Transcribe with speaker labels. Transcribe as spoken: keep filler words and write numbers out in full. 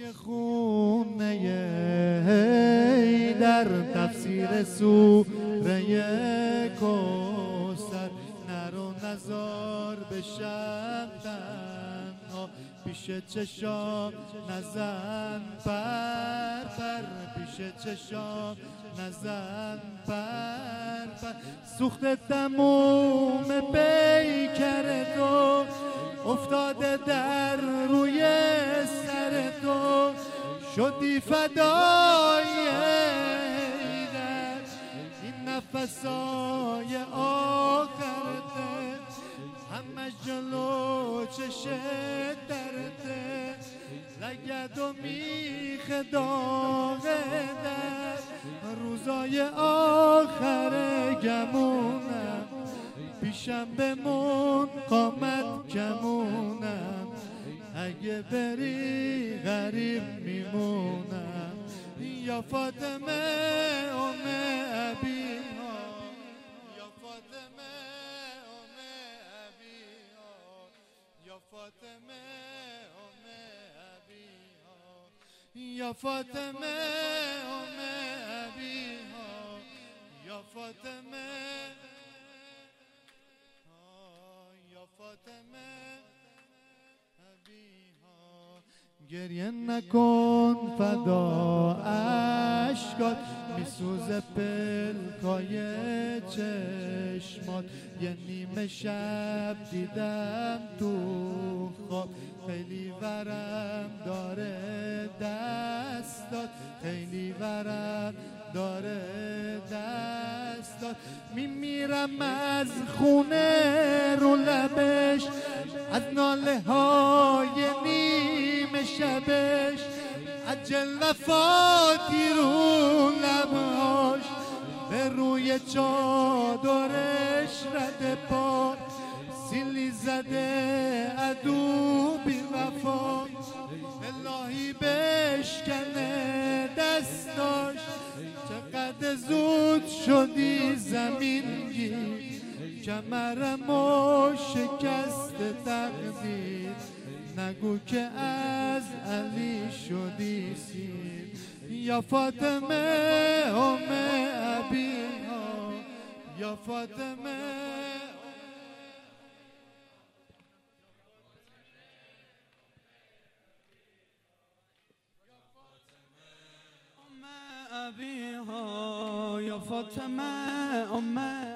Speaker 1: خونه در تفسیر سوره کوثر نر و نزار بشم تنها پیش چشام نزن پر پر پیش چشام نزن پر پر سوخت تموم پیکر تو افتاده در روی سر تو شدی فدای حیدر این نفسای آخرته همه جلو چشت درته لگد و میخ داغه در روزای آخر گمونم پیشم بمون قامت کمونم اگه بری غریب میمونم یا فاطمه ام ابیها یا فاطمه ام ابیها یا فاطمه ام ابیها یا فاطمه ام ابیها یا فاطمه یا فاطمه گریه نکن فدا اشکات میسوزه پلکای چشمات یه نیمه شب دیدم تو خواب خیلی ورم داره دستات خیلی ورم داره دستات میمیرم از خونه رو لبش از ناله های نیمه شبش عجل وفاتی رو لبهاش به روی چادرش رد پا سیلی زده عدو بی وفا الهی بشکنه دستاش چقدر زود شدی زمین گیر کمرمو شکست تقدیر نگو که از علی شدی سیر یا فاطمه ام ابیها یا فاطمه
Speaker 2: ام ابیها یا فاطمه ام